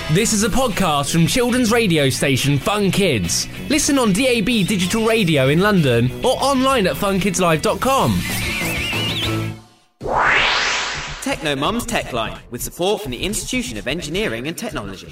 This is a podcast from children's radio station Fun Kids. Listen on DAB Digital Radio in London or online at funkidslive.com. Techno Mum's Tech Line, with support from the Institution of Engineering and Technology.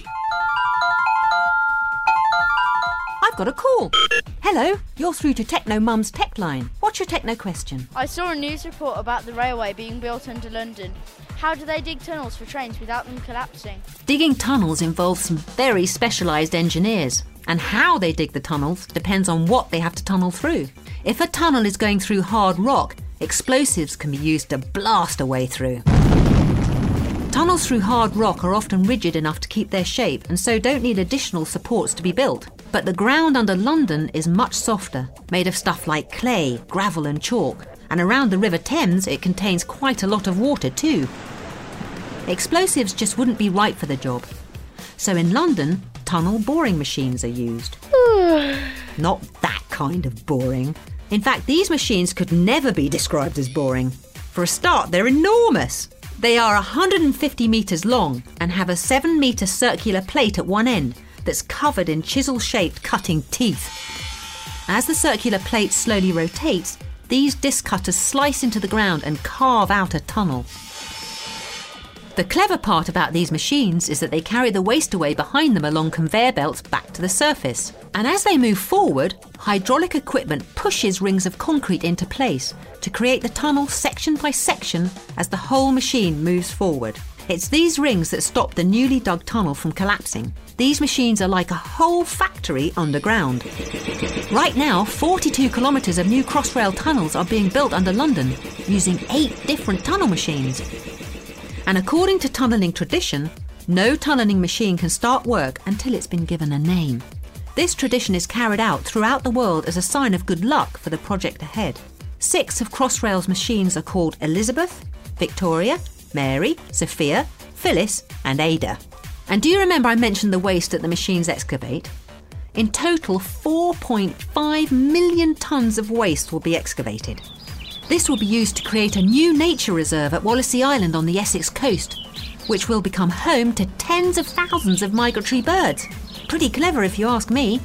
I've got a call. Hello, you're through to Techno Mum's Tech Line. What's your techno question? I saw a news report about the railway being built under London. How do they dig tunnels for trains without them collapsing? Digging tunnels involves some very specialised engineers, and how they dig the tunnels depends on what they have to tunnel through. If a tunnel is going through hard rock, explosives can be used to blast a way through. Tunnels through hard rock are often rigid enough to keep their shape and so don't need additional supports to be built. But the ground under London is much softer, made of stuff like clay, gravel and chalk. And around the River Thames it contains quite a lot of water too. Explosives just wouldn't be right for the job. So in London, tunnel boring machines are used. Not that kind of boring. In fact, these machines could never be described as boring. For a start, they're enormous. They are 150 metres long and have a 7-metre circular plate at one end that's covered in chisel-shaped cutting teeth. As the circular plate slowly rotates, these disc cutters slice into the ground and carve out a tunnel. The clever part about these machines is that they carry the waste away behind them along conveyor belts back to the surface. And as they move forward, hydraulic equipment pushes rings of concrete into place to create the tunnel section by section as the whole machine moves forward. It's these rings that stop the newly dug tunnel from collapsing. These machines are like a whole factory underground. Right now, 42 kilometres of new Crossrail tunnels are being built under London using 8 different tunnel machines. And according to tunnelling tradition, no tunnelling machine can start work until it's been given a name. This tradition is carried out throughout the world as a sign of good luck for the project ahead. 6 of Crossrail's machines are called Elizabeth, Victoria, Mary, Sophia, Phyllis and Ada. And do you remember I mentioned the waste that the machines excavate? In total, 4.5 million tonnes of waste will be excavated. This will be used to create a new nature reserve at Wallasey Island on the Essex coast, which will become home to tens of thousands of migratory birds. Pretty clever if you ask me.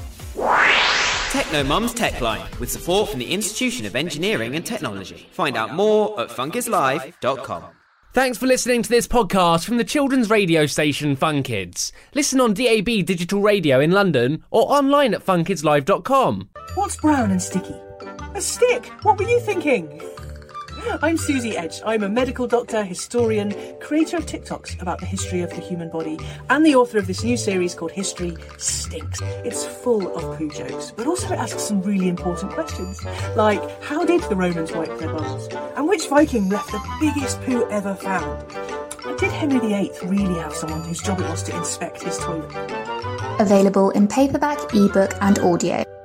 Techno Mum's Tech Line, with support from the Institution of Engineering and Technology. Find out more at funkidslive.com. Thanks for listening to this podcast from the children's radio station Fun Kids. Listen on DAB Digital Radio in London or online at funkidslive.com. What's brown and sticky? A stick! What were you thinking? I'm Susie Edge. I'm a medical doctor, historian, creator of TikToks about the history of the human body, and the author of this new series called History Stinks. It's full of poo jokes, but also it asks some really important questions, like how did the Romans wipe their bums? And which Viking left the biggest poo ever found? And did Henry VIII really have someone whose job it was to inspect his toilet? Available in paperback, ebook and audio.